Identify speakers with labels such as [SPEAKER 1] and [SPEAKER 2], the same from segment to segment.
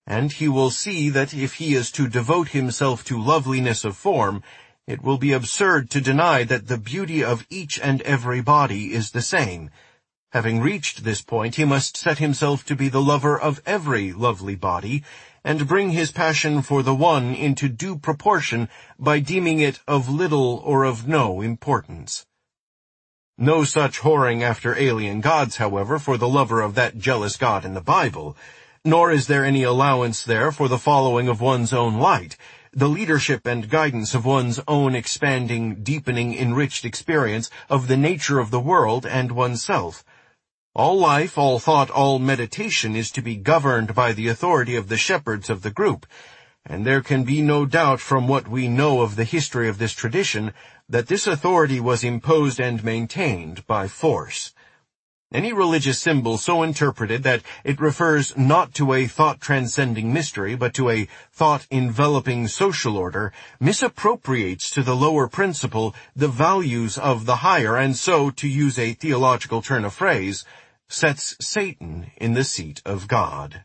[SPEAKER 1] and he will see that if he is to devote himself to loveliness of form, it will be absurd to deny that the beauty of each and every body is the same. Having reached this point, he must set himself to be the lover of every lovely body, and bring his passion for the one into due proportion by deeming it of little or of no importance. No such whoring after alien gods, however, for the lover of that jealous God in the Bible, nor is there any allowance there for the following of one's own light, the leadership and guidance of one's own expanding, deepening, enriched experience of the nature of the world and oneself. All life, all thought, all meditation is to be governed by the authority of the shepherds of the group, and there can be no doubt from what we know of the history of this tradition that this authority was imposed and maintained by force. Any religious symbol so interpreted that it refers not to a thought-transcending mystery, but to a thought-enveloping social order, misappropriates to the lower principle the values of the higher, and so, to use a theological turn of phrase, sets Satan in the seat of God.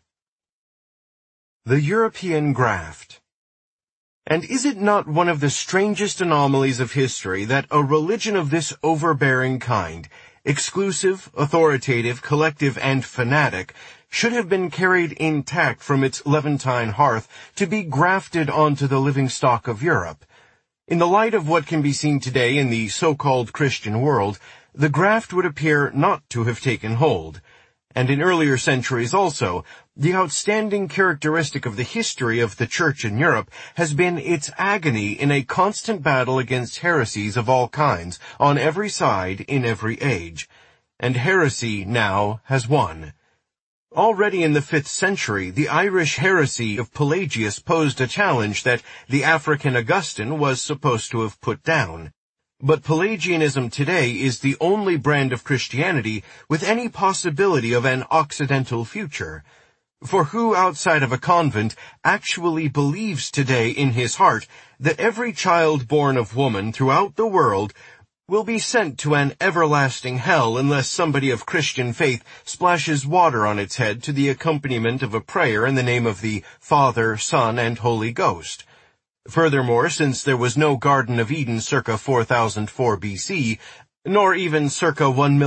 [SPEAKER 1] The European Graft. And is it not one of the strangest anomalies of history that a religion of this overbearing kind, exclusive, authoritative, collective, and fanatic, should have been carried intact from its Levantine hearth to be grafted onto the living stock of Europe? In the light of what can be seen today in the so-called Christian world, the graft would appear not to have taken hold. And in earlier centuries also, the outstanding characteristic of the history of the Church in Europe has been its agony in a constant battle against heresies of all kinds, on every side, in every age. And heresy now has won. Already in the 5th century, the Irish heresy of Pelagius posed a challenge that the African Augustine was supposed to have put down. But Pelagianism today is the only brand of Christianity with any possibility of an Occidental future. For who outside of a convent actually believes today in his heart that every child born of woman throughout the world will be sent to an everlasting hell unless somebody of Christian faith splashes water on its head to the accompaniment of a prayer in the name of the Father, Son, and Holy Ghost? Furthermore, since there was no Garden of Eden circa 4004 BC, nor even circa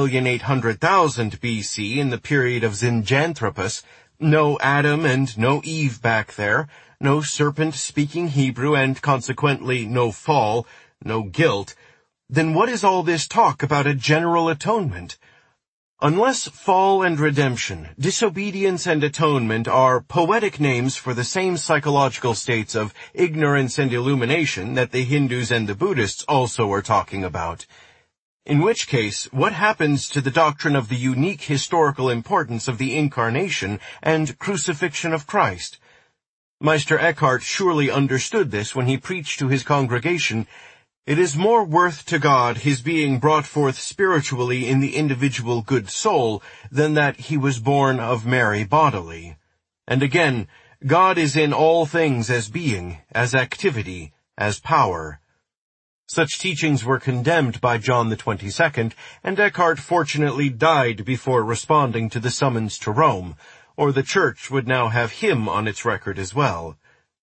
[SPEAKER 1] 1,800,000 BC in the period of Zinjanthropus, no Adam and no Eve back there, no serpent speaking Hebrew, and consequently no fall, no guilt, then what is all this talk about a general atonement? Unless fall and redemption, disobedience and atonement are poetic names for the same psychological states of ignorance and illumination that the Hindus and the Buddhists also are talking about. In which case, what happens to the doctrine of the unique historical importance of the Incarnation and crucifixion of Christ? Meister Eckhart surely understood this when he preached to his congregation, "It is more worth to God his being brought forth spiritually in the individual good soul than that he was born of Mary bodily." And again, God is in all things as being, as activity, as power. Such teachings were condemned by John the 22nd, and Eckhart fortunately died before responding to the summons to Rome, or the Church would now have him on its record as well.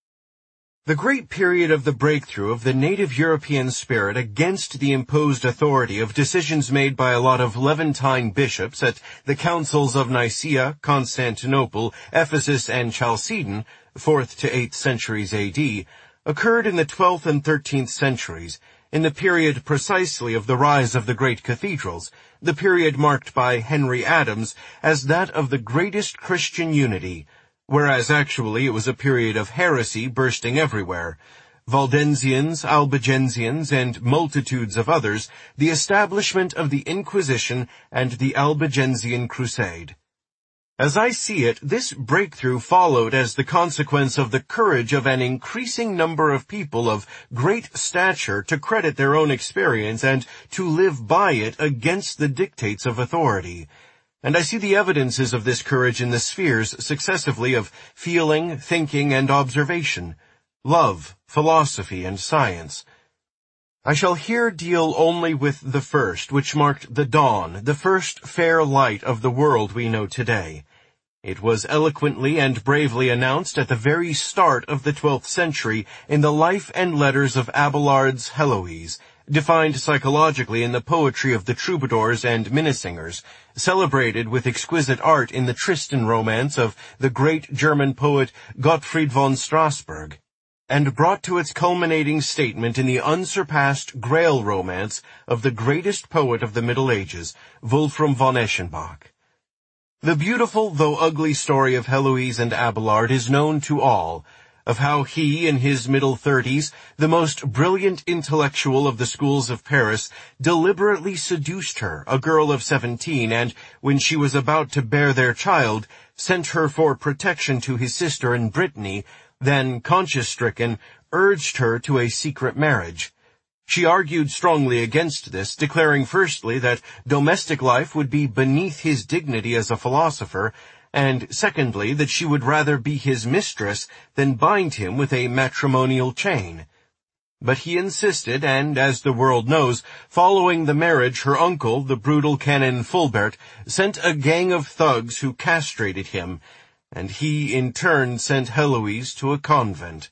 [SPEAKER 1] The great period of the breakthrough of the native European spirit against the imposed authority of decisions made by a lot of Levantine bishops at the councils of Nicaea, Constantinople, Ephesus, and Chalcedon, 4th to 8th centuries AD, occurred in the 12th and 13th centuries, in the period precisely of the rise of the great cathedrals, the period marked by Henry Adams as that of the greatest Christian unity, whereas actually it was a period of heresy bursting everywhere. Valdensians, Albigensians, and multitudes of others, the establishment of the Inquisition and the Albigensian Crusade. As I see it, this breakthrough followed as the consequence of the courage of an increasing number of people of great stature to credit their own experience and to live by it against the dictates of authority. And I see the evidences of this courage in the spheres successively of feeling, thinking, and observation, love, philosophy, and science. I shall here deal only with the first, which marked the dawn, the first fair light of the world we know today. It was eloquently and bravely announced at the very start of the 12th century in the Life and Letters of Abelard's Heloise, defined psychologically in the poetry of the troubadours and minnesingers, celebrated with exquisite art in the Tristan romance of the great German poet Gottfried von Strassburg, and brought to its culminating statement in the unsurpassed Grail romance of the greatest poet of the Middle Ages, Wolfram von Eschenbach. The beautiful though ugly story of Heloise and Abelard is known to all, of how he, in his middle 30s, the most brilliant intellectual of the schools of Paris, deliberately seduced her, a girl of 17, and, when she was about to bear their child, sent her for protection to his sister in Brittany, then, conscience-stricken, urged her to a secret marriage. She argued strongly against this, declaring firstly that domestic life would be beneath his dignity as a philosopher, and secondly that she would rather be his mistress than bind him with a matrimonial chain. But he insisted, and, as the world knows, following the marriage her uncle, the brutal Canon Fulbert, sent a gang of thugs who castrated him, and he in turn sent Heloise to a convent.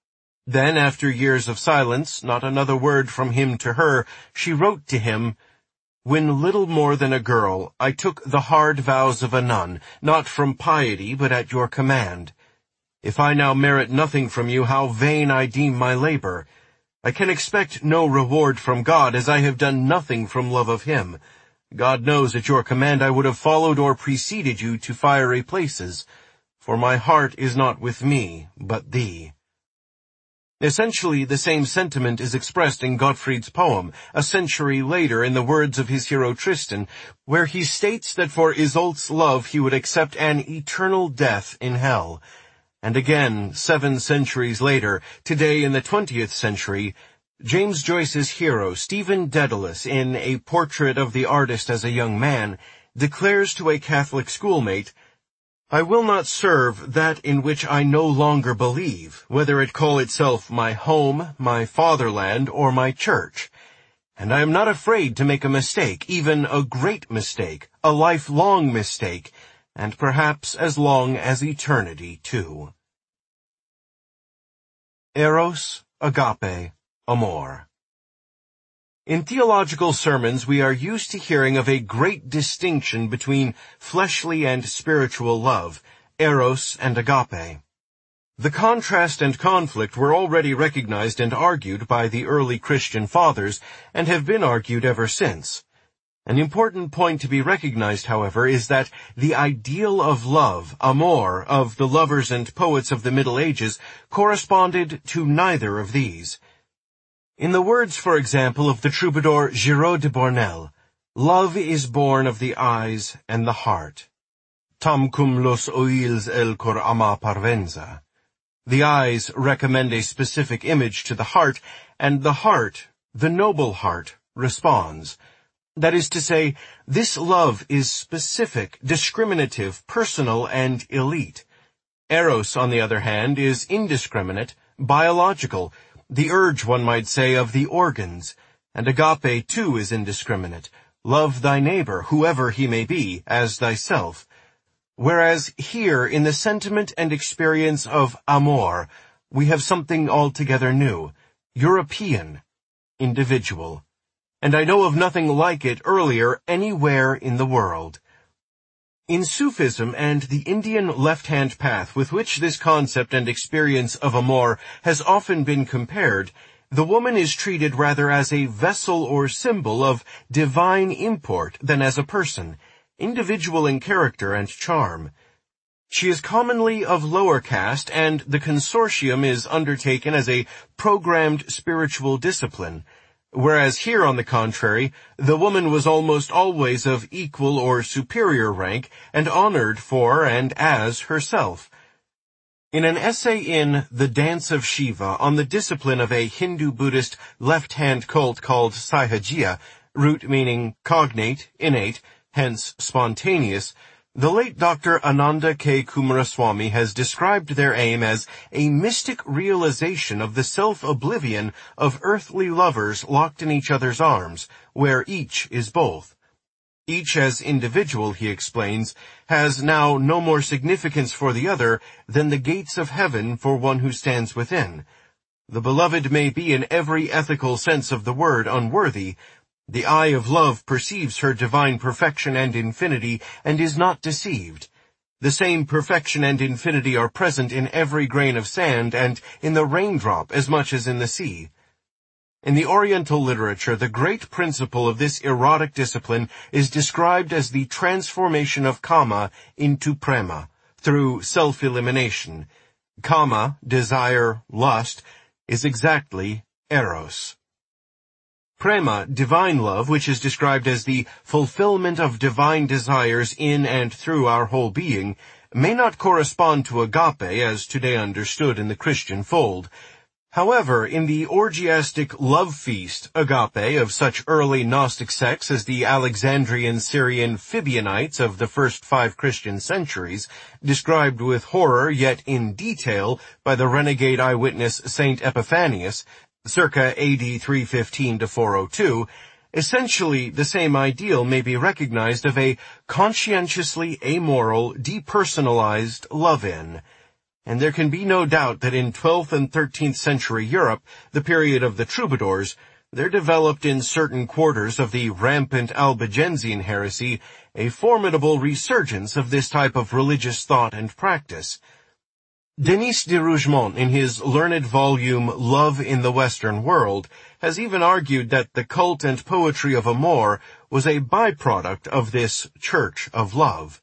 [SPEAKER 1] Then, after years of silence, not another word from him to her, she wrote to him, "When little more than a girl, I took the hard vows of a nun, not from piety, but at your command. If I now merit nothing from you, how vain I deem my labor. I can expect no reward from God, as I have done nothing from love of him. God knows at your command I would have followed or preceded you to fiery places, for my heart is not with me, but thee." Essentially, the same sentiment is expressed in Gottfried's poem, a century later in the words of his hero Tristan, where he states that for Isolt's love he would accept an eternal death in hell. And again, 7 centuries later, today in the 20th century, James Joyce's hero, Stephen Dedalus, in A Portrait of the Artist as a Young Man, declares to a Catholic schoolmate, "I will not serve that in which I no longer believe, whether it call itself my home, my fatherland, or my church. And I am not afraid to make a mistake, even a great mistake, a lifelong mistake, and perhaps as long as eternity, too." Eros, agape, amor. In theological sermons we are used to hearing of a great distinction between fleshly and spiritual love, eros and agape. The contrast and conflict were already recognized and argued by the early Christian fathers, and have been argued ever since. An important point to be recognized, however, is that the ideal of love, amor, of the lovers and poets of the Middle Ages corresponded to neither of these. In the words, for example, of the troubadour Giraud de Bornel, "Love is born of the eyes and the heart. Tam cum los oils el cor ama parvenza." The eyes recommend a specific image to the heart, and the heart, the noble heart, responds. That is to say, this love is specific, discriminative, personal, and elite. Eros, on the other hand, is indiscriminate, biological, the urge, one might say, of the organs, and agape, too, is indiscriminate. Love thy neighbor, whoever he may be, as thyself. Whereas here, in the sentiment and experience of amor, we have something altogether new, European, individual. And I know of nothing like it earlier anywhere in the world. In Sufism and the Indian left-hand path with which this concept and experience of amor has often been compared, the woman is treated rather as a vessel or symbol of divine import than as a person, individual in character and charm. She is commonly of lower caste, and the consortium is undertaken as a programmed spiritual discipline, whereas here, on the contrary, the woman was almost always of equal or superior rank and honored for and as herself. In an essay in The Dance of Shiva on the discipline of a Hindu-Buddhist left-hand cult called Sahajiya, root meaning cognate, innate, hence spontaneous, the late Dr. Ananda K. Kumaraswamy has described their aim as a mystic realization of the self-oblivion of earthly lovers locked in each other's arms, where each is both. Each as individual, he explains, has now no more significance for the other than the gates of heaven for one who stands within. The beloved may be in every ethical sense of the word unworthy. The eye of love perceives her divine perfection and infinity and is not deceived. The same perfection and infinity are present in every grain of sand and in the raindrop as much as in the sea. In the Oriental literature, the great principle of this erotic discipline is described as the transformation of kama into prema, through self-elimination. Kama, desire, lust, is exactly eros. Prema, divine love, which is described as the fulfillment of divine desires in and through our whole being, may not correspond to agape as today understood in the Christian fold. However, in the orgiastic love feast agape of such early Gnostic sects as the Alexandrian Syrian Fibionites of the first 5 Christian centuries, described with horror yet in detail by the renegade eyewitness Saint Epiphanius, circa AD 315 to 402, essentially the same ideal may be recognized of a conscientiously amoral, depersonalized love-in. And there can be no doubt that in 12th and 13th century Europe, the period of the troubadours, there developed in certain quarters of the rampant Albigensian heresy a formidable resurgence of this type of religious thought and practice. Denis de Rougemont, in his learned volume Love in the Western World, has even argued that the cult and poetry of Amor was a byproduct of this church of love.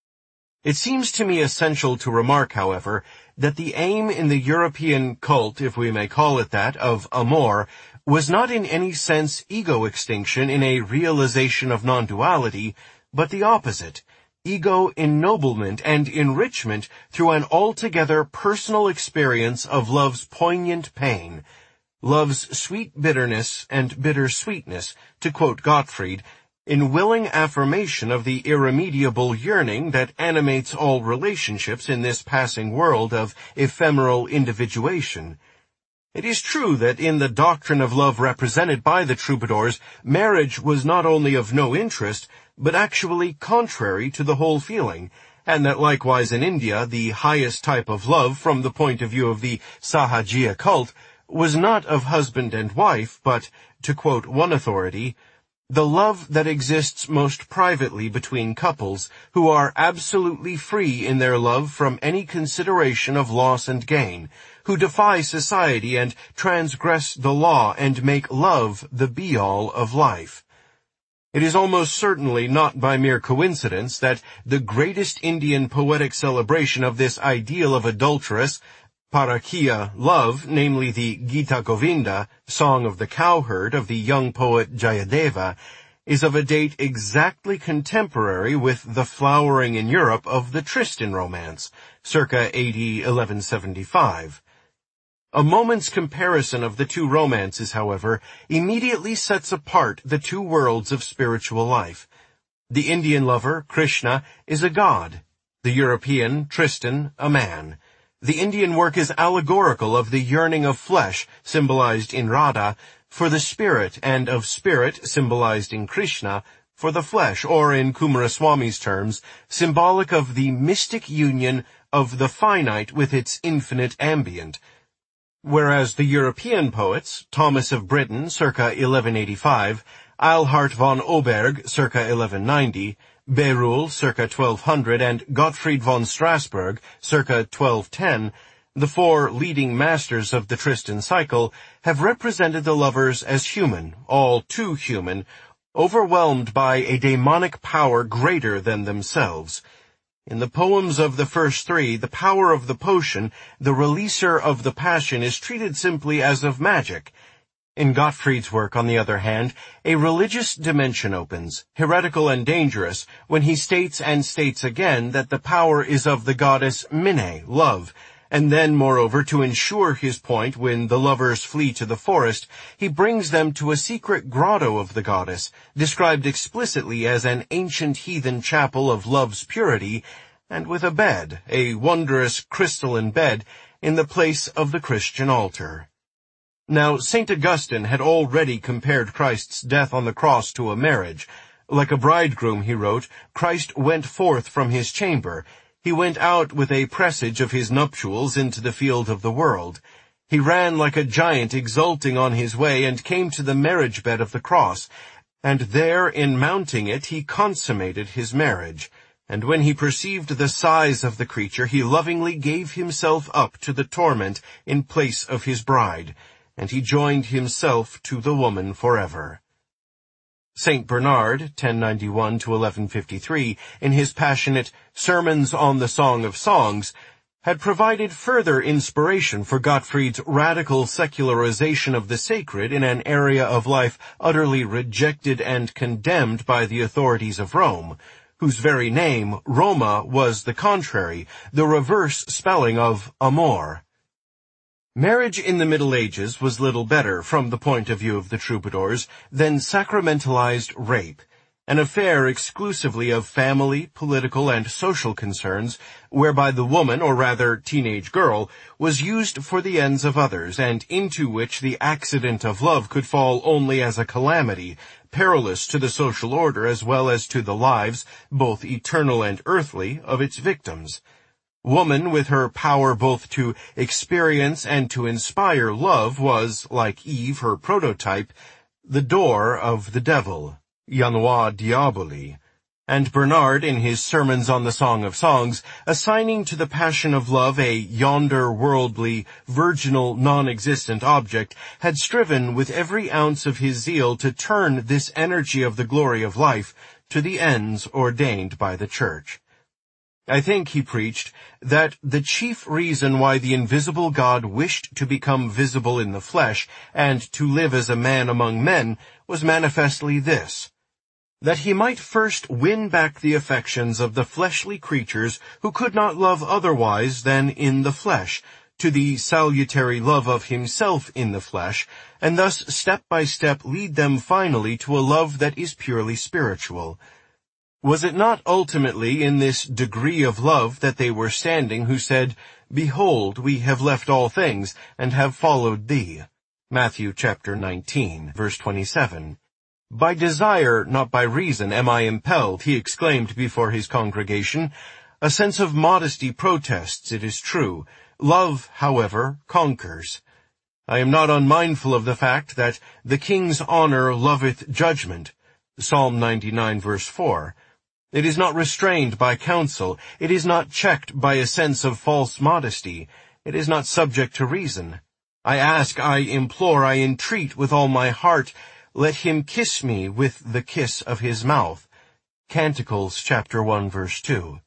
[SPEAKER 1] It seems to me essential to remark, however, that the aim in the European cult, if we may call it that, of Amor, was not in any sense ego extinction in a realization of non-duality, but the opposite, ego ennoblement and enrichment through an altogether personal experience of love's poignant pain, love's sweet bitterness and bitter sweetness, to quote Gottfried, in willing affirmation of the irremediable yearning that animates all relationships in this passing world of ephemeral individuation. It is true that in the doctrine of love represented by the troubadours, marriage was not only of no interest, but actually contrary to the whole feeling, and that likewise in India the highest type of love from the point of view of the Sahajiya cult was not of husband and wife, but, to quote one authority, the love that exists most privately between couples who are absolutely free in their love from any consideration of loss and gain, who defy society and transgress the law and make love the be-all of life. It is almost certainly not by mere coincidence that the greatest Indian poetic celebration of this ideal of adulterous, Parakiya love, namely the Gita Govinda, Song of the Cowherd of the young poet Jayadeva, is of a date exactly contemporary with the flowering in Europe of the Tristan romance, circa AD 1175. A moment's comparison of the two romances, however, immediately sets apart the two worlds of spiritual life. The Indian lover, Krishna, is a god. The European, Tristan, a man. The Indian work is allegorical of the yearning of flesh, symbolized in Radha, for the spirit, and of spirit, symbolized in Krishna, for the flesh, or in Kumaraswami's terms, symbolic of the mystic union of the finite with its infinite ambient. Whereas the European poets, Thomas of Britain, circa 1185, Eilhard von Oberg, circa 1190, Beruhl, circa 1200, and Gottfried von Strassburg, circa 1210, the 4 leading masters of the Tristan cycle, have represented the lovers as human, all too human, overwhelmed by a demonic power greater than themselves. In the poems of the first 3, the power of the potion, the releaser of the passion, is treated simply as of magic. In Gottfried's work, on the other hand, a religious dimension opens, heretical and dangerous, when he states and states again that the power is of the goddess Minne, love, and then, moreover, to ensure his point when the lovers flee to the forest, he brings them to a secret grotto of the goddess, described explicitly as an ancient heathen chapel of love's purity, and with a bed, a wondrous crystalline bed, in the place of the Christian altar. Now, St. Augustine had already compared Christ's death on the cross to a marriage, Like a bridegroom, he wrote, Christ went forth from his chamber. He went out with a presage of his nuptials into the field of the world. He ran like a giant exulting on his way, and came to the marriage bed of the cross. And there, in mounting it, he consummated his marriage. And when he perceived the size of the creature, he lovingly gave himself up to the torment in place of his bride, and he joined himself to the woman forever. St. Bernard, 1091 to 1153, in his passionate Sermons on the Song of Songs, had provided further inspiration for Gottfried's radical secularization of the sacred in an area of life utterly rejected and condemned by the authorities of Rome, whose very name, Roma, was the contrary, the reverse spelling of amor. Marriage in the Middle Ages was little better, from the point of view of the troubadours, than sacramentalized rape, an affair exclusively of family, political, and social concerns, whereby the woman, or rather teenage girl, was used for the ends of others, and into which the accident of love could fall only as a calamity, perilous to the social order as well as to the lives, both eternal and earthly, of its victims. Woman, with her power both to experience and to inspire love, was, like Eve, her prototype, the door of the devil, Janua Diaboli, and Bernard, in his Sermons on the Song of Songs, assigning to the passion of love a yonder worldly, virginal, non-existent object, had striven with every ounce of his zeal to turn this energy of the glory of life to the ends ordained by the Church. I think, he preached, that the chief reason why the invisible God wished to become visible in the flesh and to live as a man among men was manifestly this, that he might first win back the affections of the fleshly creatures who could not love otherwise than in the flesh, to the salutary love of himself in the flesh, and thus step by step lead them finally to a love that is purely spiritual. Was it not ultimately in this degree of love that they were standing who said, Behold, we have left all things, and have followed thee? Matthew chapter 19, verse 27. By desire, not by reason, am I impelled, he exclaimed before his congregation. A sense of modesty protests, it is true. Love, however, conquers. I am not unmindful of the fact that the king's honor loveth judgment. Psalm 99, verse 4. It is not restrained by counsel. It is not checked by a sense of false modesty. It is not subject to reason. I ask, I implore, I entreat with all my heart, let him kiss me with the kiss of his mouth. Canticles chapter 1, verse 2.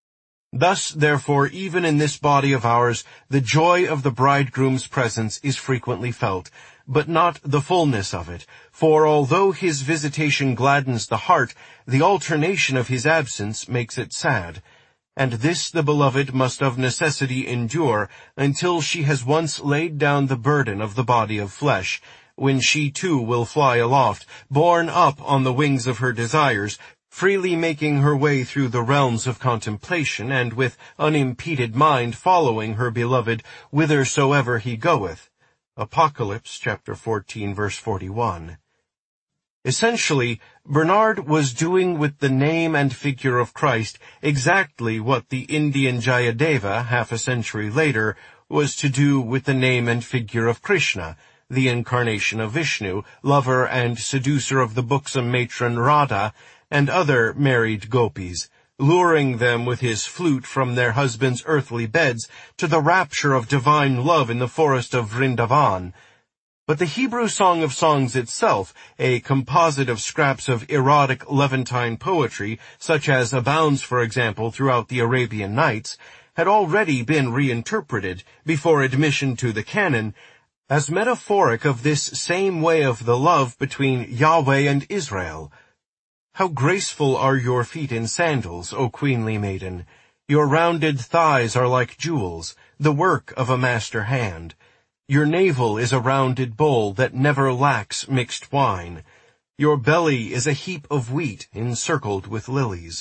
[SPEAKER 1] Thus, therefore, even in this body of ours, the joy of the bridegroom's presence is frequently felt, but not the fullness of it, for although his visitation gladdens the heart, the alternation of his absence makes it sad. And this the beloved must of necessity endure until she has once laid down the burden of the body of flesh, when she too will fly aloft, borne up on the wings of her desires, freely making her way through the realms of contemplation, and with unimpeded mind following her beloved whithersoever he goeth. Apocalypse chapter 14, verse 41. Essentially, Bernard was doing with the name and figure of Christ exactly what the Indian Jayadeva, half a century later, was to do with the name and figure of Krishna, the incarnation of Vishnu, lover and seducer of the buxom matron Radha, and other married gopis, luring them with his flute from their husbands' earthly beds to the rapture of divine love in the forest of Vrindavan. But the Hebrew Song of Songs itself, a composite of scraps of erotic Levantine poetry, such as abounds, for example, throughout the Arabian Nights, had already been reinterpreted, before admission to the canon, as metaphoric of this same way of the love between Yahweh and Israel. How graceful are your feet in sandals, O queenly maiden! Your rounded thighs are like jewels, the work of a master hand. Your navel is a rounded bowl that never lacks mixed wine. Your belly is a heap of wheat encircled with lilies.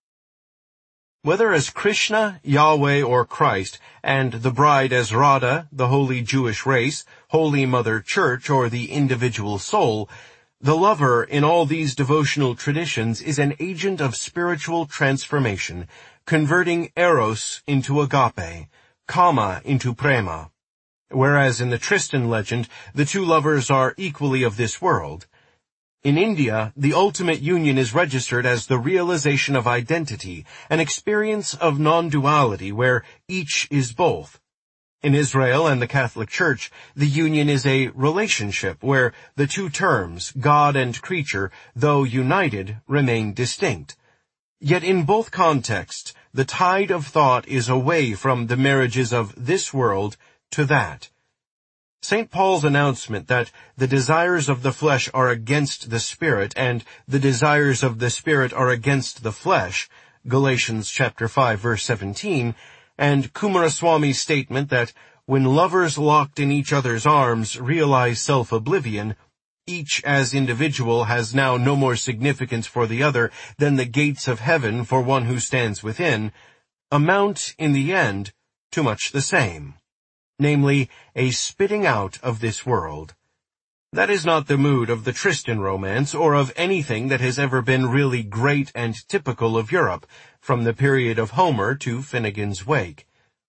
[SPEAKER 1] Whether as Krishna, Yahweh, or Christ, and the bride as Radha, the holy Jewish race, Holy Mother Church, or the individual soul, The lover in all these devotional traditions is an agent of spiritual transformation, converting eros into agape, kama into prema. Whereas in the Tristan legend, the two lovers are equally of this world. In India, the ultimate union is registered as the realization of identity, an experience of non-duality where each is both. In Israel and the Catholic Church, the union is a relationship where the two terms, God and creature, though united, remain distinct. Yet in both contexts, the tide of thought is away from the marriages of this world to that. St. Paul's announcement that the desires of the flesh are against the Spirit and the desires of the Spirit are against the flesh, Galatians chapter 5 verse 17, and Coomaraswamy's statement that when lovers locked in each other's arms realize self-oblivion, each as individual has now no more significance for the other than the gates of heaven for one who stands within, amount, in the end, to much the same, namely, a spitting out of this world. That is not the mood of the Tristan romance or of anything that has ever been really great and typical of Europe, from the period of Homer to Finnegan's Wake.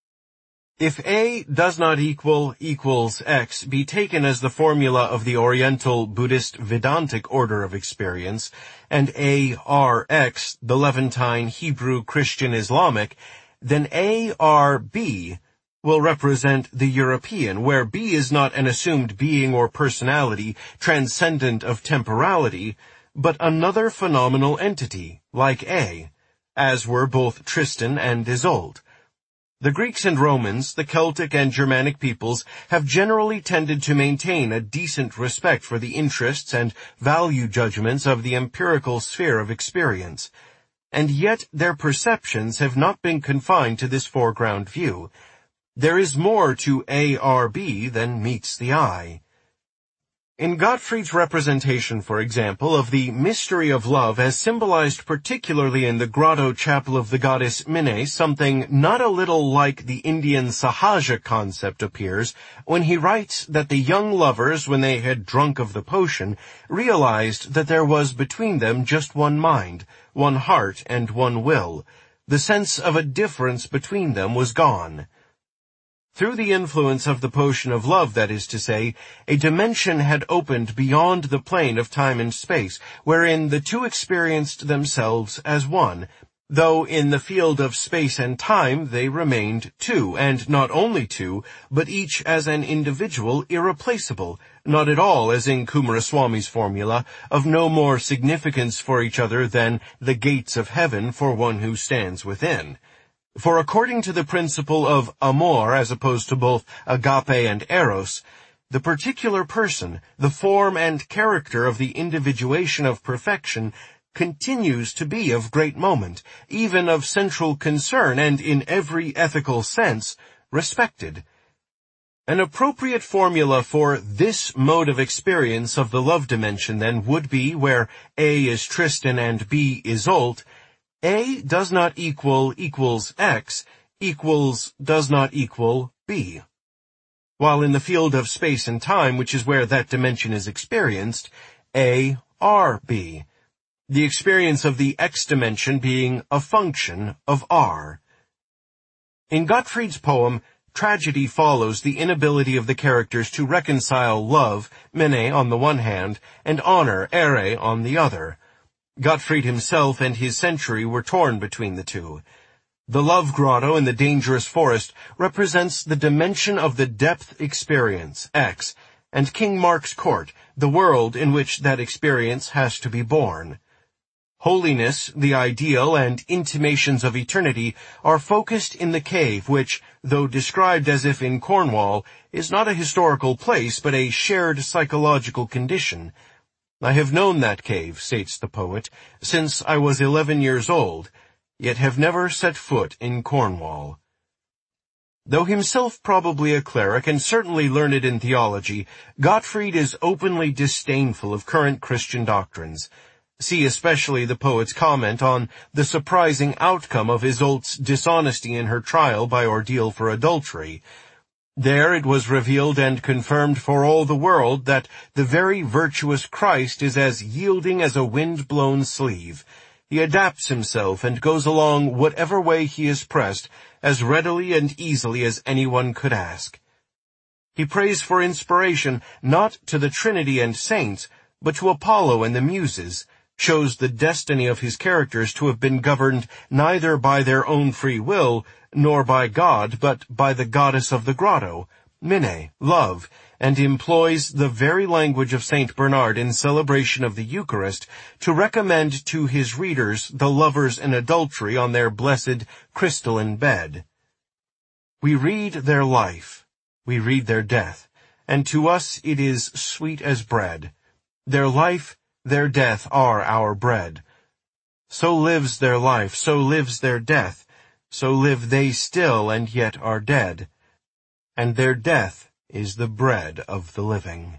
[SPEAKER 1] If A does not equals X be taken as the formula of the Oriental Buddhist Vedantic order of experience, and A R X, the Levantine Hebrew Christian Islamic, then A R B will represent the European, where B is not an assumed being or personality transcendent of temporality, but another phenomenal entity, like A, as were both Tristan and Isolde. The Greeks and Romans, the Celtic and Germanic peoples, have generally tended to maintain a decent respect for the interests and value judgments of the empirical sphere of experience, and yet their perceptions have not been confined to this foreground view. There is more to ARB than meets the eye. In Gottfried's representation, for example, of the mystery of love as symbolized particularly in the grotto chapel of the goddess Mine, something not a little like the Indian Sahaja concept appears when he writes that the young lovers, when they had drunk of the potion, realized that there was between them just one mind, one heart, and one will. The sense of a difference between them was gone. Through the influence of the potion of love, that is to say, a dimension had opened beyond the plane of time and space, wherein the two experienced themselves as one, though in the field of space and time they remained two, and not only two, but each as an individual irreplaceable, not at all, as in Coomaraswamy's formula, of no more significance for each other than the gates of heaven for one who stands within. For according to the principle of amor as opposed to both agape and eros, the particular person, the form and character of the individuation of perfection, continues to be of great moment, even of central concern and in every ethical sense, respected. An appropriate formula for this mode of experience of the love dimension then would be, where A is Tristan and B is Isolde, A does not equals X does not equal B. While in the field of space and time, which is where that dimension is experienced, A R B, the experience of the X dimension being a function of R. In Gottfried's poem, tragedy follows the inability of the characters to reconcile love, mene, on the one hand, and honor, ere, on the other. Gottfried himself and his century were torn between the two. The love grotto in the dangerous forest represents the dimension of the depth experience, X, and King Mark's court, the world in which that experience has to be born. Holiness, the ideal, and intimations of eternity are focused in the cave which, though described as if in Cornwall, is not a historical place but a shared psychological condition. I have known that cave, states the poet, since I was 11 years old, yet have never set foot in Cornwall. Though himself probably a cleric and certainly learned in theology, Gottfried is openly disdainful of current Christian doctrines. See especially the poet's comment on the surprising outcome of Isolde's dishonesty in her trial by ordeal for adultery. There it was revealed and confirmed for all the world that the very virtuous Christ is as yielding as a wind-blown sleeve. He adapts himself and goes along whatever way he is pressed as readily and easily as anyone could ask. He prays for inspiration not to the Trinity and saints, but to Apollo and the Muses, shows the destiny of his characters to have been governed neither by their own free will, nor by God, but by the goddess of the grotto, Mine, love, and employs the very language of Saint Bernard in celebration of the Eucharist to recommend to his readers the lovers in adultery on their blessed crystalline bed. We read their life, we read their death, and to us it is sweet as bread. Their life, their death are our bread. So lives their life, so lives their death, so live they still and yet are dead. And their death is the bread of the living.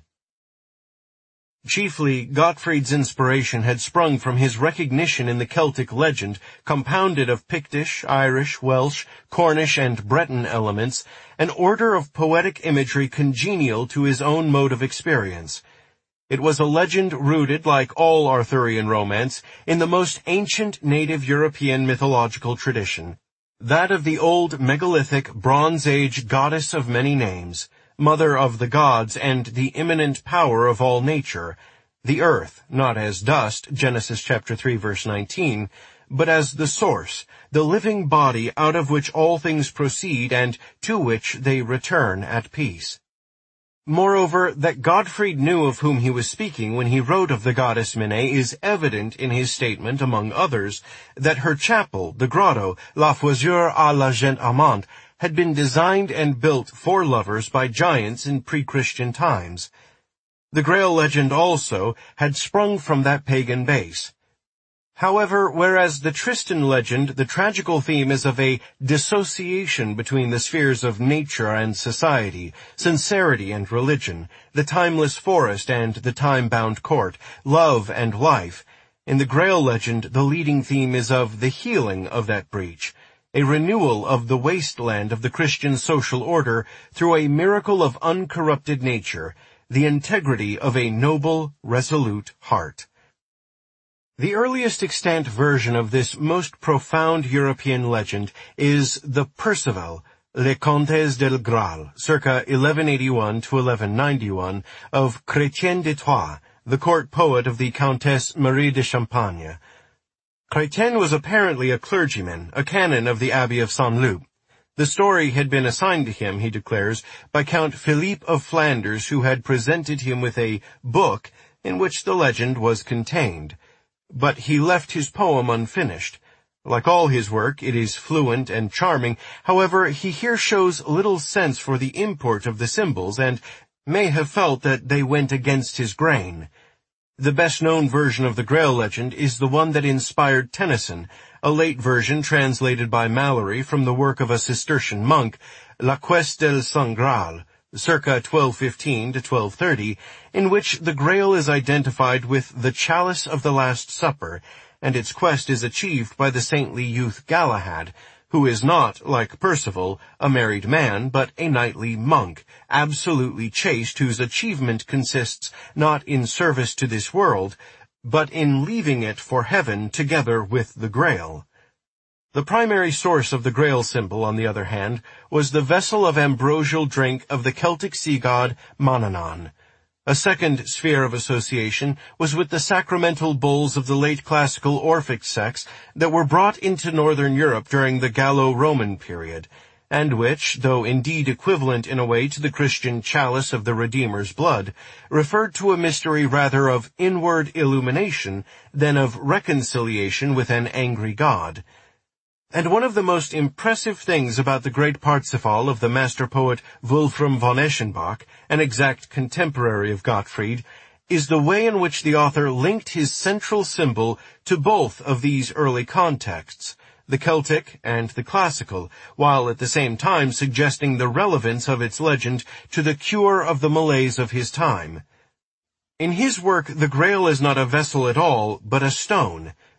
[SPEAKER 1] Chiefly, Gottfried's inspiration had sprung from his recognition in the Celtic legend, compounded of Pictish, Irish, Welsh, Cornish, and Breton elements, an order of poetic imagery congenial to his own mode of experience. It was a legend rooted, like all Arthurian romance, in the most ancient native European mythological tradition, that of the old megalithic Bronze Age goddess of many names, mother of the gods and the immanent power of all nature, the earth, not as dust, Genesis chapter 3 verse 19, but as the source, the living body out of which all things proceed and to which they return at peace. Moreover, that Gottfried knew of whom he was speaking when he wrote of the goddess Mine is evident in his statement, among others, that her chapel, the grotto, La Fouissure à la Gente Amante, had been designed and built for lovers by giants in pre-Christian times. The Grail legend also had sprung from that pagan base. However, whereas the Tristan legend, the tragical theme is of a dissociation between the spheres of nature and society, sincerity and religion, the timeless forest and the time-bound court, love and life, in the Grail legend the leading theme is of the healing of that breach, a renewal of the wasteland of the Christian social order through a miracle of uncorrupted nature, the integrity of a noble, resolute heart. The earliest extant version of this most profound European legend is the Perceval, Les Contes del Graal, circa 1181 to 1191, of Chrétien de Troyes, the court poet of the Countess Marie de Champagne. Chrétien was apparently a clergyman, a canon of the Abbey of Saint-Loup. The story had been assigned to him, he declares, by Count Philippe of Flanders, who had presented him with a book in which the legend was contained. But he left his poem unfinished. Like all his work, it is fluent and charming. However, he here shows little sense for the import of the symbols, and may have felt that they went against his grain. The best-known version of the Grail legend is the one that inspired Tennyson, a late version translated by Malory from the work of a Cistercian monk, La Quest del Saint Graal, circa 1215 to 1230, in which the Grail is identified with the chalice of the Last Supper, and its quest is achieved by the saintly youth Galahad, who is not, like Percival, a married man, but a knightly monk, absolutely chaste, whose achievement consists not in service to this world, but in leaving it for heaven together with the Grail. The primary source of the Grail symbol, on the other hand, was the vessel of ambrosial drink of the Celtic sea god Manannán. A second sphere of association was with the sacramental bowls of the late classical Orphic sects that were brought into northern Europe during the Gallo-Roman period, and which, though indeed equivalent in a way to the Christian chalice of the Redeemer's blood, referred to a mystery rather of inward illumination than of reconciliation with an angry God. And one of the most impressive things about the great Parsifal of the master poet Wolfram von Eschenbach, an exact contemporary of Gottfried, is the way in which the author linked his central symbol to both of these early contexts, the Celtic and the classical, while at the same time suggesting the relevance of its legend to the cure of the malaise of his time. In his work, the Grail is not a vessel at all, but a stone,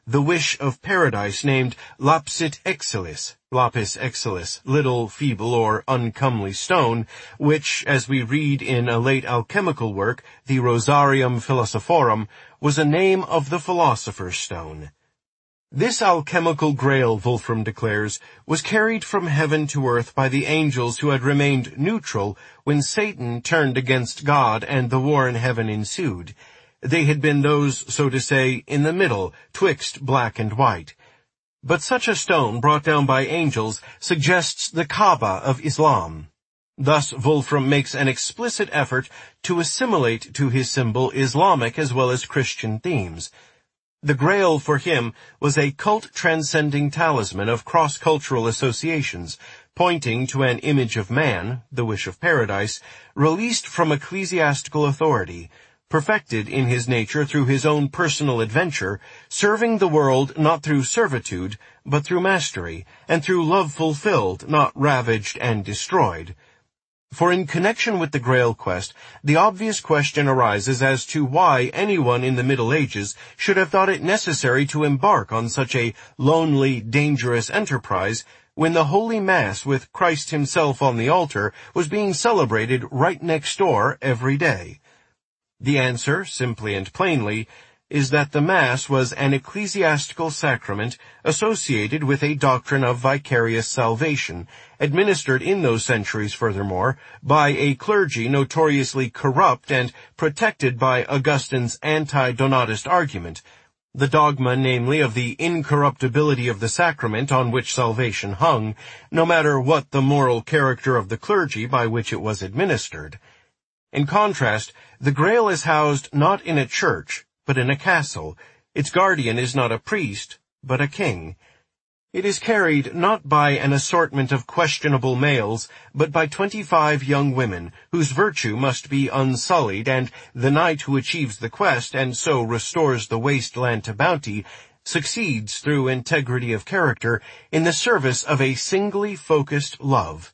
[SPEAKER 1] the wish of paradise named lapsit excellis, lapis excellis, little, feeble, or uncomely stone, which, as we read in a late alchemical work, the Rosarium Philosophorum, was a name of the philosopher's stone. This alchemical grail, Wolfram declares, was carried from heaven to earth by the angels who had remained neutral when Satan turned against God and the war in heaven ensued. They had been those, so to say, in the middle, twixt black and white. But such a stone brought down by angels suggests the Kaaba of Islam. Thus Wolfram makes an explicit effort to assimilate to his symbol Islamic as well as Christian themes. The Grail for him was a cult-transcending talisman of cross-cultural associations, pointing to an image of man, the wish of paradise, released from ecclesiastical authority, perfected in his nature through his own personal adventure, serving the world not through servitude, but through mastery, and through love fulfilled, not ravaged and destroyed. For in connection with the Grail quest, the obvious question arises as to why anyone in the Middle Ages should have thought it necessary to embark on such a lonely, dangerous enterprise when the Holy Mass with Christ himself on the altar was being celebrated right next door every day. The answer, simply and plainly, is that the Mass was an ecclesiastical sacrament associated with a doctrine of vicarious salvation, administered in those centuries, furthermore, by a clergy notoriously corrupt and protected by Augustine's anti-Donatist argument, the dogma, namely, of the incorruptibility of the sacrament on which salvation hung, no matter what the moral character of the clergy by which it was administered. In contrast, the Grail is housed not in a church, but in a castle. Its guardian is not a priest, but a king. It is carried not by an assortment of questionable males, but by 25 young women, whose virtue must be unsullied, and the knight who achieves the quest and so restores the wasteland to bounty succeeds through integrity of character in the service of a singly focused love,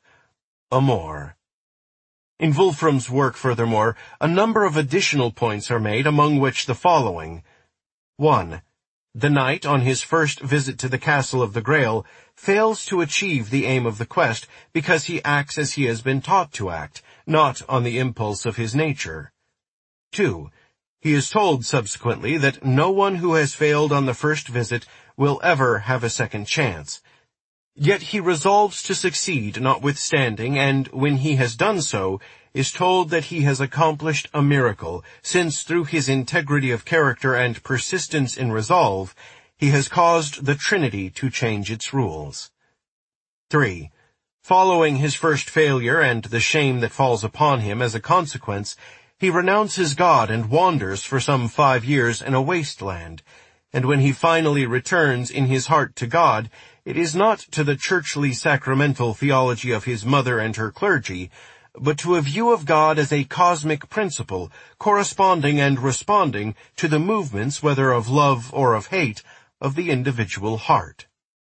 [SPEAKER 1] amour. In Wolfram's work, furthermore, a number of additional points are made, among which the following. 1. The knight, on his first visit to the Castle of the Grail, fails to achieve the aim of the quest because he acts as he has been taught to act, not on the impulse of his nature. 2. He is told subsequently that no one who has failed on the first visit will ever have a second chance. Yet he resolves to succeed notwithstanding, and when he has done so, is told that he has accomplished a miracle, since through his integrity of character and persistence in resolve, he has caused the Trinity to change its rules. 3. Following his first failure and the shame that falls upon him as a consequence, he renounces God and wanders for some 5 years in a wasteland, and when he finally returns in his heart to God, it is not to the churchly sacramental theology of his mother and her clergy, but to a view of God as a cosmic principle, corresponding and responding to the movements, whether of love or of hate, of the individual heart.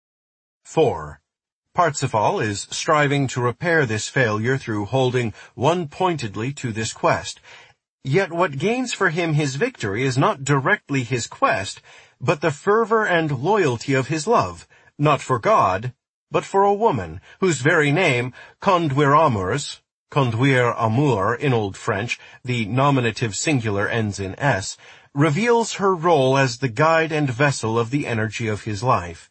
[SPEAKER 1] 4. Parsifal is striving to repair this failure through holding one-pointedly to this quest. Yet what gains for him his victory is not directly his quest, but the fervor and loyalty of his love, not for God, but for a woman, whose very name, conduire amours, conduire amour in Old French, the nominative singular ends in s, reveals her role as the guide and vessel of the energy of his life.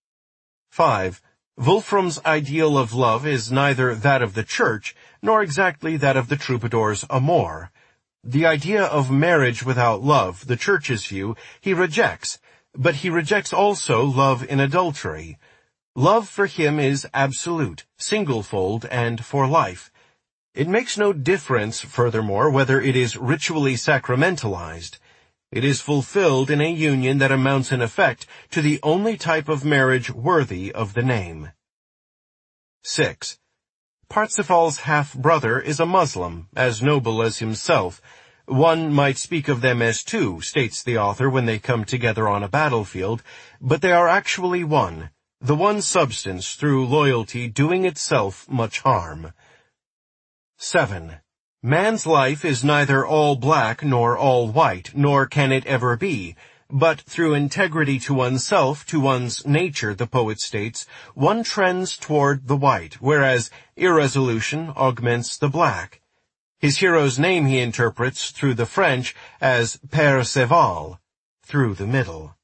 [SPEAKER 1] 5. Wolfram's ideal of love is neither that of the Church, nor exactly that of the troubadour's amour. The idea of marriage without love, the Church's view, he rejects, but he rejects also love in adultery. Love for him is absolute, singlefold, and for life. It makes no difference, furthermore, whether it is ritually sacramentalized. It is fulfilled in a union that amounts in effect to the only type of marriage worthy of the name. 6. Parsifal's half-brother is a Muslim, as noble as himself. One might speak of them as two, states the author, when they come together on a battlefield, but they are actually one, the one substance through loyalty doing itself much harm. 7. Man's life is neither all black nor all white, nor can it ever be, but through integrity to oneself, to one's nature, the poet states, one trends toward the white, whereas irresolution augments the black. His hero's name he interprets through the French as Perceval, through the middle.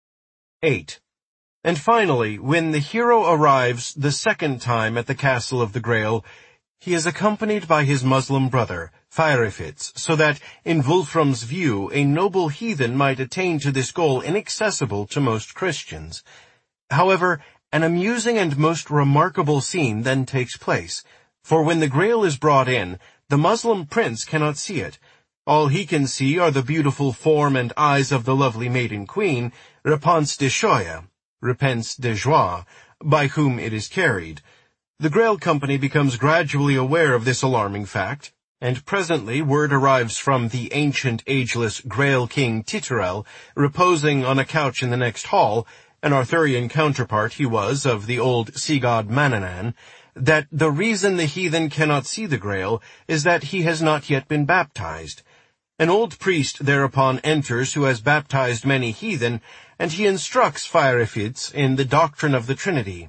[SPEAKER 1] 8. And finally, when the hero arrives the second time at the Castle of the Grail, he is accompanied by his Muslim brother, Firefiz, so that, in Wolfram's view, a noble heathen might attain to this goal inaccessible to most Christians. However, an amusing and most remarkable scene then takes place, for when the Grail is brought in, the Muslim prince cannot see it. All he can see are the beautiful form and eyes of the lovely maiden queen, Réponse de Joie, Repens de Joie, by whom it is carried. The Grail Company becomes gradually aware of this alarming fact, and presently word arrives from the ancient, ageless Grail King Titurel, reposing on a couch in the next hall, an Arthurian counterpart he was of the old sea-god Manannan, that the reason the heathen cannot see the Grail is that he has not yet been baptized. An old priest thereupon enters who has baptized many heathen, and he instructs Firefiz in the doctrine of the Trinity.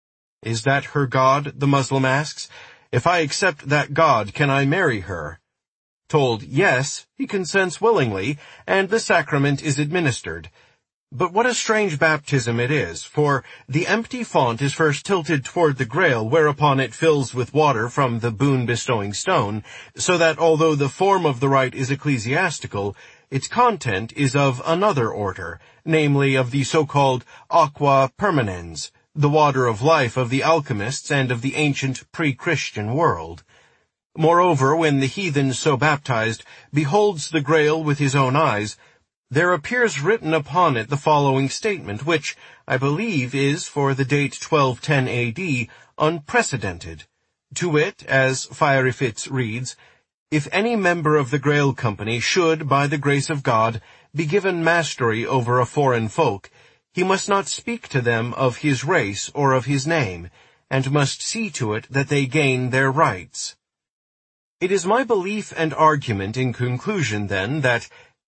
[SPEAKER 1] Is that her God? The Muslim asks. If I accept that God, can I marry her? Told yes, he consents willingly, and the sacrament is administered. But what a strange baptism it is, for the empty font is first tilted toward the Grail, whereupon it fills with water from the boon-bestowing stone, so that although the form of the rite is ecclesiastical, its content is of another order, namely of the so-called aqua permanens, the water of life of the alchemists and of the ancient pre-Christian world. Moreover, when the heathen so baptized beholds the Grail with his own eyes, there appears written upon it the following statement, which, I believe, is, for the date 1210 A.D., unprecedented. To wit, as Firefiz reads, "If any member of the Grail Company should, by the grace of God, be given mastery over a foreign folk, he must not speak to them of his race or of his name, and must see to it that they gain their rights." It is my belief and argument in conclusion, then, that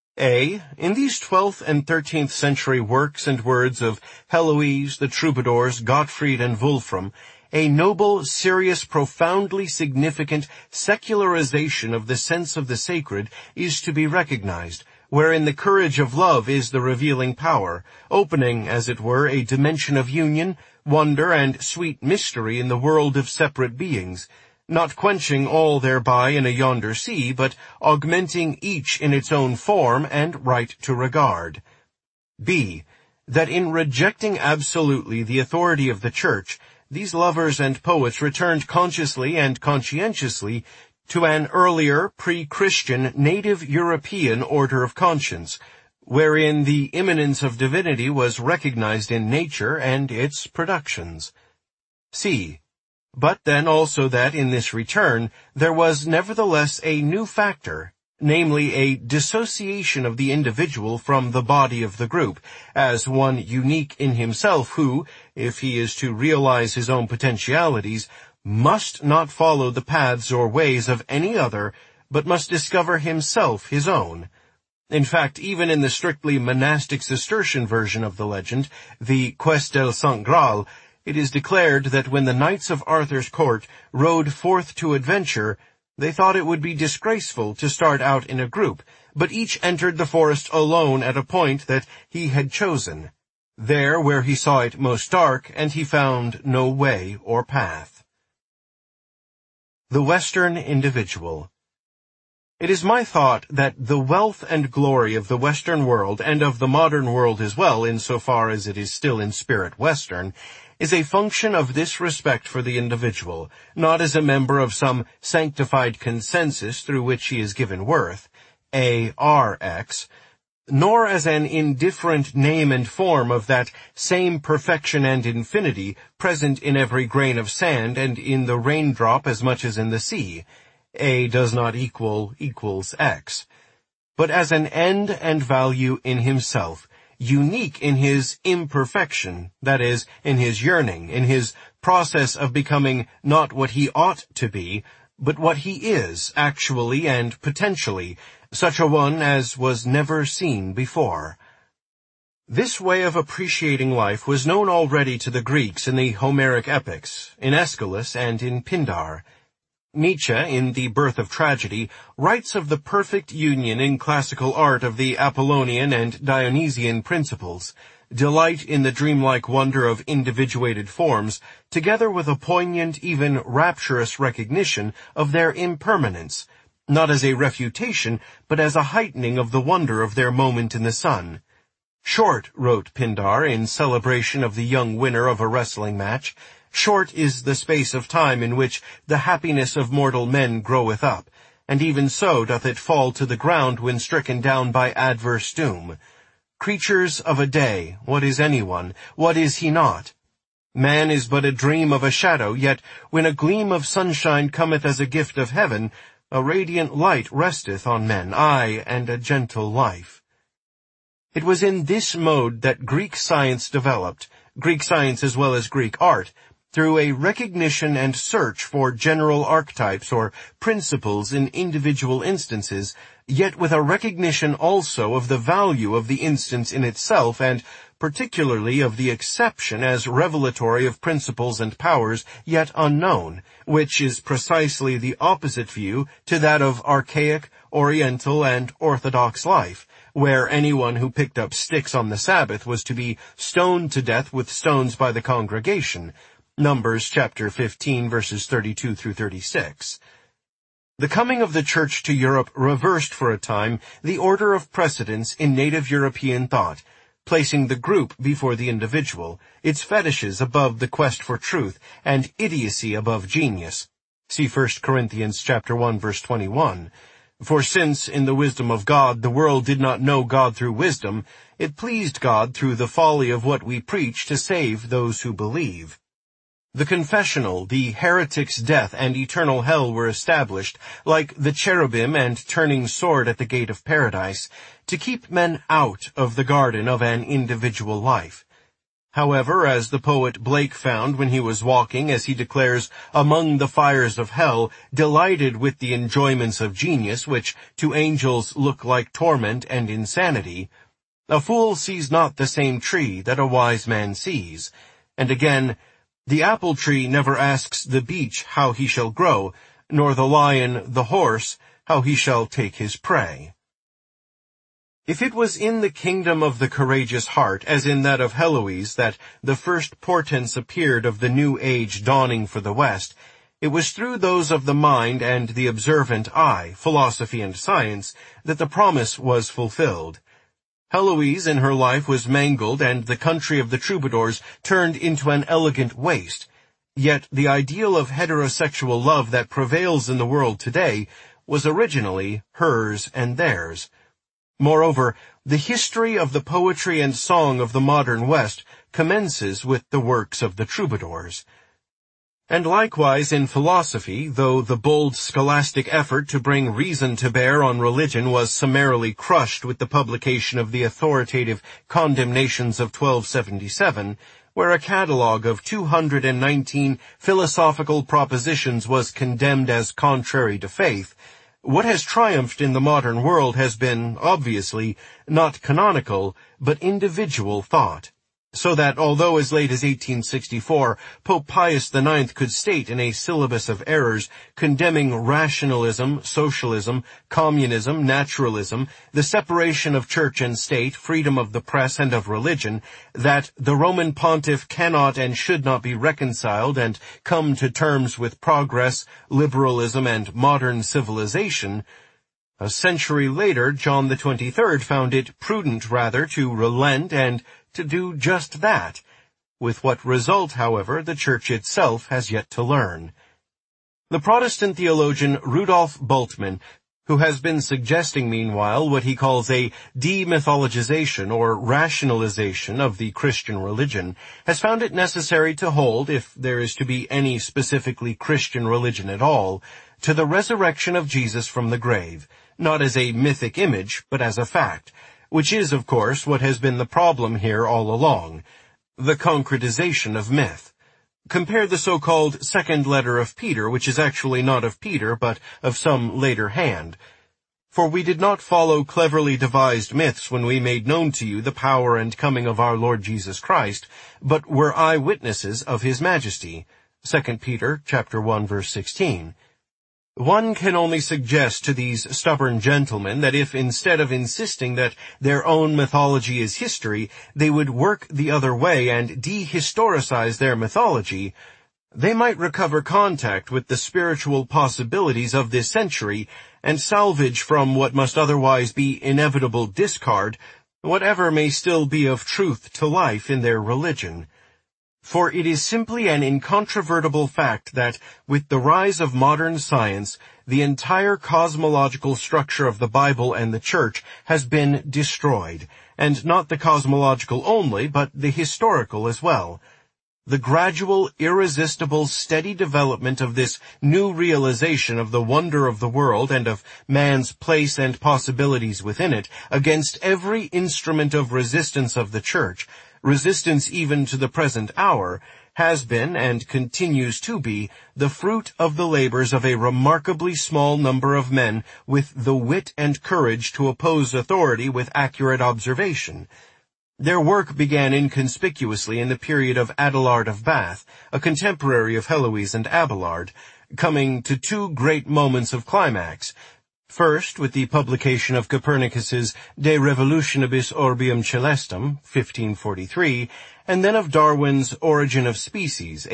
[SPEAKER 1] A. In these 12th and 13th century works and words of Heloise, the Troubadours, Gottfried, and Wolfram, a noble, serious, profoundly significant secularization of the sense of the sacred is to be recognized, wherein the courage of love is the revealing power, opening, as it were, a dimension of union, wonder, and sweet mystery in the world of separate beings, not quenching all thereby in a yonder sea, but augmenting each in its own form and right to regard. B. That in rejecting absolutely the authority of the Church, these lovers and poets returned consciously and conscientiously to an earlier, pre-Christian, native European order of conscience, wherein the immanence of divinity was recognized in nature and its productions. C. But then also that in this return there was nevertheless a new factor, namely a dissociation of the individual from the body of the group, as one unique in himself who, if he is to realize his own potentialities, must not follow the paths or ways of any other, but must discover himself his own. In fact, even in the strictly monastic Cistercian version of the legend, the Quest del Sant Graal, it is declared that when the knights of Arthur's court rode forth to adventure, they thought it would be disgraceful to start out in a group, but each entered the forest alone at a point that he had chosen, there where he saw it most dark, and he found no way or path. The Western Individual. It is my thought that the wealth and glory of the Western world, and of the modern world as well, insofar as it is still in spirit Western, is a function of this respect for the individual, not as a member of some sanctified consensus through which he is given worth, A-R-X, nor as an indifferent name and form of that same perfection and infinity present in every grain of sand and in the raindrop as much as in the sea, A does not equals X, but as an end and value in himself, unique in his imperfection, that is, in his yearning, in his process of becoming not what he ought to be, but what he is, actually and potentially, such a one as was never seen before. This way of appreciating life was known already to the Greeks in the Homeric epics, in Aeschylus and in Pindar. Nietzsche, in The Birth of Tragedy, writes of the perfect union in classical art of the Apollonian and Dionysian principles, delight in the dreamlike wonder of individuated forms, together with a poignant, even rapturous recognition of their impermanence, not as a refutation, but as a heightening of the wonder of their moment in the sun. Short, wrote Pindar in celebration of the young winner of a wrestling match, short is the space of time in which the happiness of mortal men groweth up, and even so doth it fall to the ground when stricken down by adverse doom. Creatures of a day, what is anyone? What is he not? Man is but a dream of a shadow, yet when a gleam of sunshine cometh as a gift of heaven, a radiant light resteth on men, aye, and a gentle life. It was in this mode that Greek science developed, Greek science as well as Greek art, through a recognition and search for general archetypes or principles in individual instances, yet with a recognition also of the value of the instance in itself and particularly of the exception as revelatory of principles and powers yet unknown, which is precisely the opposite view to that of archaic, oriental, and orthodox life, where anyone who picked up sticks on the Sabbath was to be stoned to death with stones by the congregation. Numbers chapter 15, verses 32 through 36. The coming of the Church to Europe reversed for a time the order of precedence in native European thought, placing the group before the individual, its fetishes above the quest for truth, and idiocy above genius. See 1 Corinthians chapter 1, verse 21. For since, in the wisdom of God, the world did not know God through wisdom, it pleased God through the folly of what we preach to save those who believe. The confessional, the heretic's death, and eternal hell were established, like the cherubim and turning sword at the gate of paradise, to keep men out of the garden of an individual life. However, as the poet Blake found when he was walking, as he declares, among the fires of hell, delighted with the enjoyments of genius, which to angels look like torment and insanity, a fool sees not the same tree that a wise man sees. And again, the apple tree never asks the beech how he shall grow, nor the lion the horse how he shall take his prey. If it was in the kingdom of the courageous heart, as in that of Heloise, that the first portents appeared of the new age dawning for the West, it was through those of the mind and the observant eye, philosophy and science, that the promise was fulfilled. Heloise in her life was mangled and the country of the troubadours turned into an elegant waste. Yet the ideal of heterosexual love that prevails in the world today was originally hers and theirs. Moreover, the history of the poetry and song of the modern West commences with the works of the troubadours. And likewise in philosophy, though the bold scholastic effort to bring reason to bear on religion was summarily crushed with the publication of the authoritative Condemnations of 1277, where a catalogue of 219 philosophical propositions was condemned as contrary to faith, what has triumphed in the modern world has been, obviously, not canonical, but individual thought. So that, although as late as 1864, Pope Pius IX could state in a syllabus of errors condemning rationalism, socialism, communism, naturalism, the separation of church and state, freedom of the press and of religion, that the Roman pontiff cannot and should not be reconciled and come to terms with progress, liberalism, and modern civilization, a century later John the 23rd found it prudent rather to relent and to do just that, with what result, however, the Church itself has yet to learn. The Protestant theologian Rudolf Bultmann, who has been suggesting meanwhile what he calls a demythologization or rationalization of the Christian religion, has found it necessary to hold, if there is to be any specifically Christian religion at all, to the resurrection of Jesus from the grave, not as a mythic image, but as a fact, which is, of course, what has been the problem here all along, the concretization of myth. Compare the so-called second letter of Peter, which is actually not of Peter, but of some later hand. For we did not follow cleverly devised myths when we made known to you the power and coming of our Lord Jesus Christ, but were eyewitnesses of his majesty. 2 Peter chapter 1, verse 16. One can only suggest to these stubborn gentlemen that if instead of insisting that their own mythology is history, they would work the other way and dehistoricize their mythology, they might recover contact with the spiritual possibilities of this century and salvage from what must otherwise be inevitable discard whatever may still be of truth to life in their religion. For it is simply an incontrovertible fact that, with the rise of modern science, the entire cosmological structure of the Bible and the Church has been destroyed, and not the cosmological only, but the historical as well. The gradual, irresistible, steady development of this new realization of the wonder of the world and of man's place and possibilities within it, against every instrument of resistance of the Church, resistance even to the present hour, has been and continues to be the fruit of the labors of a remarkably small number of men with the wit and courage to oppose authority with accurate observation. Their work began inconspicuously in the period of Adelard of Bath, a contemporary of Heloise and Abelard, coming to two great moments of climax. First, with the publication of Copernicus's De Revolutionibus Orbium Celestum, 1543, and then of Darwin's Origin of Species,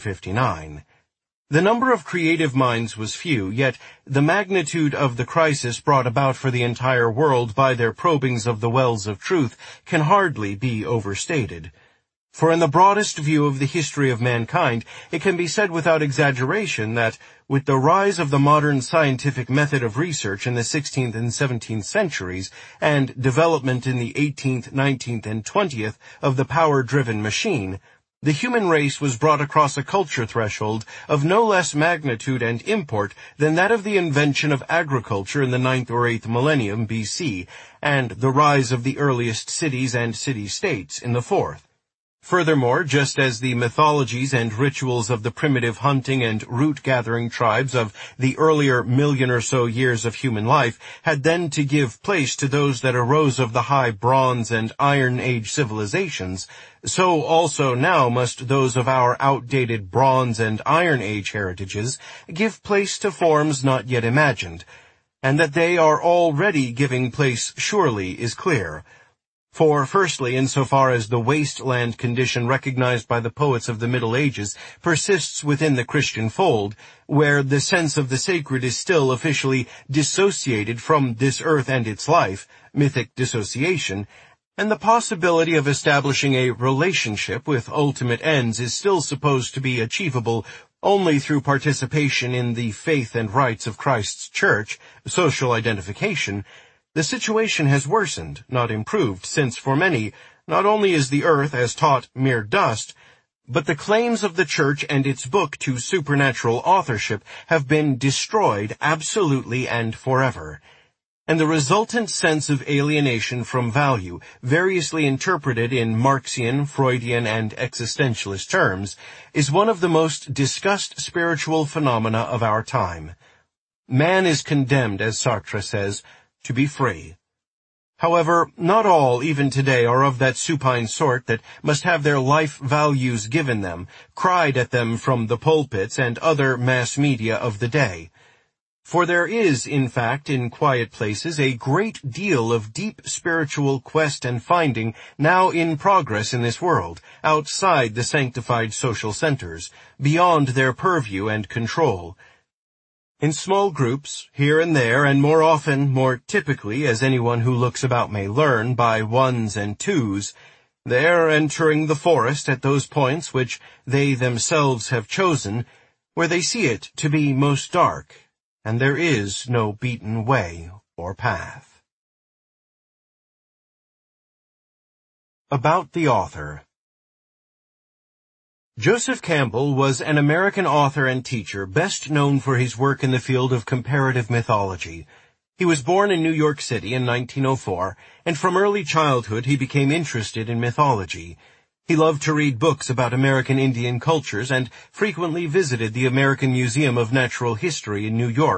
[SPEAKER 1] 1859. The number of creative minds was few, yet the magnitude of the crisis brought about for the entire world by their probings of the wells of truth can hardly be overstated. For in the broadest view of the history of mankind, it can be said without exaggeration that, with the rise of the modern scientific method of research in the 16th and 17th centuries, and development in the 18th, 19th, and 20th of the power-driven machine, the human race was brought across a culture threshold of no less magnitude and import than that of the invention of agriculture in the 9th or 8th millennium BC, and the rise of the earliest cities and city-states in the 4th. Furthermore, just as the mythologies and rituals of the primitive hunting and root-gathering tribes of the earlier million or so years of human life had then to give place to those that arose of the high Bronze and Iron Age civilizations, so also now must those of our outdated Bronze and Iron Age heritages give place to forms not yet imagined, and that they are already giving place surely is clear. For, firstly, insofar as the wasteland condition recognized by the poets of the Middle Ages persists within the Christian fold, where the sense of the sacred is still officially dissociated from this earth and its life, mythic dissociation, and the possibility of establishing a relationship with ultimate ends is still supposed to be achievable only through participation in the faith and rites of Christ's Church, social identification, the situation has worsened, not improved, since for many, not only is the earth, as taught, mere dust, but the claims of the Church and its book to supernatural authorship have been destroyed absolutely and forever. And the resultant sense of alienation from value, variously interpreted in Marxian, Freudian, and existentialist terms, is one of the most discussed spiritual phenomena of our time. Man is condemned, as Sartre says, to be free. However, not all, even today, are of that supine sort that must have their life values given them, cried at them from the pulpits and other mass media of the day. For there is, in fact, in quiet places, a great deal of deep spiritual quest and finding now in progress in this world, outside the sanctified social centers, beyond their purview and control. In small groups, here and there, and more often, more typically, as anyone who looks about may learn, by ones and twos, they are entering the forest at those points which they themselves have chosen, where they see it to be most dark, and there is no beaten way or path. About the author. Joseph Campbell was an American author and teacher best known for his work in the field of comparative mythology. He was born in New York City in 1904, and from early childhood he became interested in mythology. He loved to read books about American Indian cultures and frequently visited the American Museum of Natural History in New York,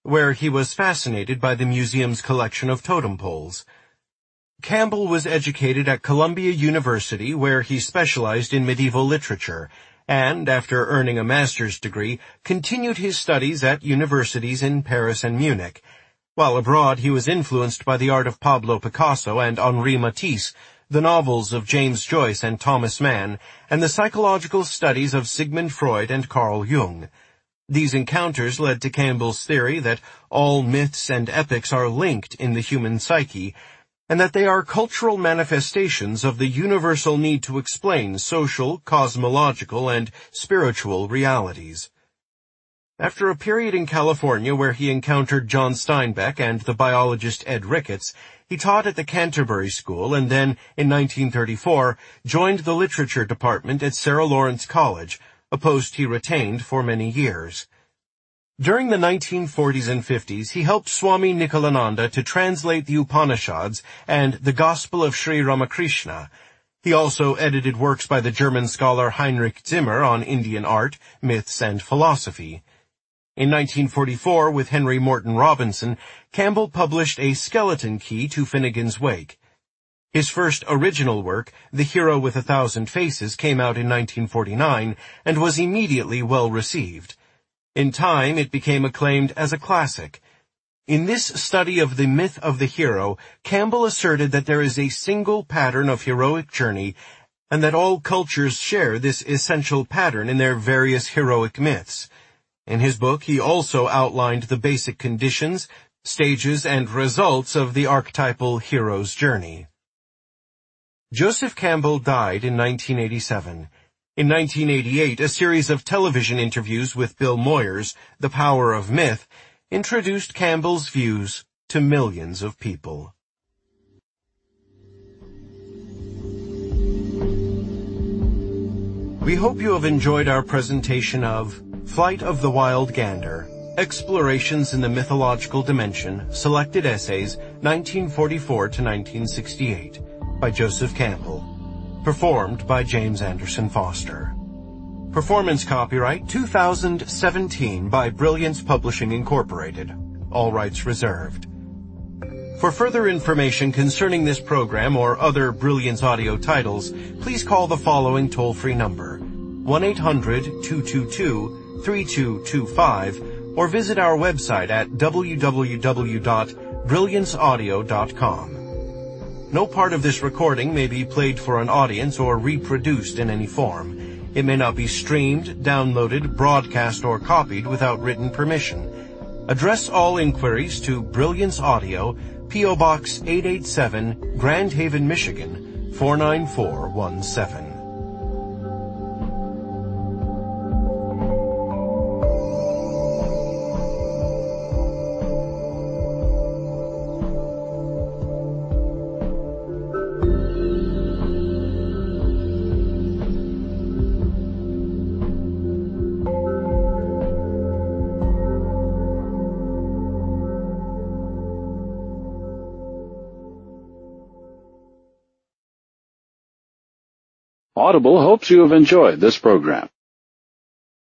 [SPEAKER 1] where he was fascinated by the museum's collection of totem poles. Campbell was educated at Columbia University, where he specialized in medieval literature, and, after earning a master's degree, continued his studies at universities in Paris and Munich. While abroad, he was influenced by the art of Pablo Picasso and Henri Matisse, the novels of James Joyce and Thomas Mann, and the psychological studies of Sigmund Freud and Carl Jung. These encounters led to Campbell's theory that all myths and epics are linked in the human psyche, and that they are cultural manifestations of the universal need to explain social, cosmological, and spiritual realities. After a period in California where he encountered John Steinbeck and the biologist Ed Ricketts, he taught at the Canterbury School and then, in 1934, joined the literature department at Sarah Lawrence College, a post he retained for many years. During the 1940s and 50s, he helped Swami Nikalananda to translate the Upanishads and the Gospel of Sri Ramakrishna. He also edited works by the German scholar Heinrich Zimmer on Indian art, myths, and philosophy. In 1944, with Henry Morton Robinson, Campbell published A Skeleton Key to Finnegan's Wake. His first original work, The Hero with 1,000 Faces, came out in 1949 and was immediately well received. In time, it became acclaimed as a classic. In this study of the myth of the hero, Campbell asserted that there is a single pattern of heroic journey and that all cultures share this essential pattern in their various heroic myths. In his book, he also outlined the basic conditions, stages, and results of the archetypal hero's journey. Joseph Campbell died in 1987. In 1988, a series of television interviews with Bill Moyers, The Power of Myth, introduced Campbell's views to millions of people. We hope you have enjoyed our presentation of Flight of the Wild Gander, Explorations in the Mythological Dimension, Selected Essays, 1944 to 1968, by Joseph Campbell. Performed by James Anderson Foster. Performance copyright 2017 by Brilliance Publishing Incorporated. All rights reserved. For further information concerning this program or other Brilliance audio titles, please call the following toll-free number, 1-800-222-3225, or visit our website at www.brillianceaudio.com. No part of this recording may be played for an audience or reproduced in any form. It may not be streamed, downloaded, broadcast, or copied without written permission. Address all inquiries to Brilliance Audio, P.O. Box 887, Grand Haven, Michigan, 49417.
[SPEAKER 2] Audible hopes you have enjoyed this program.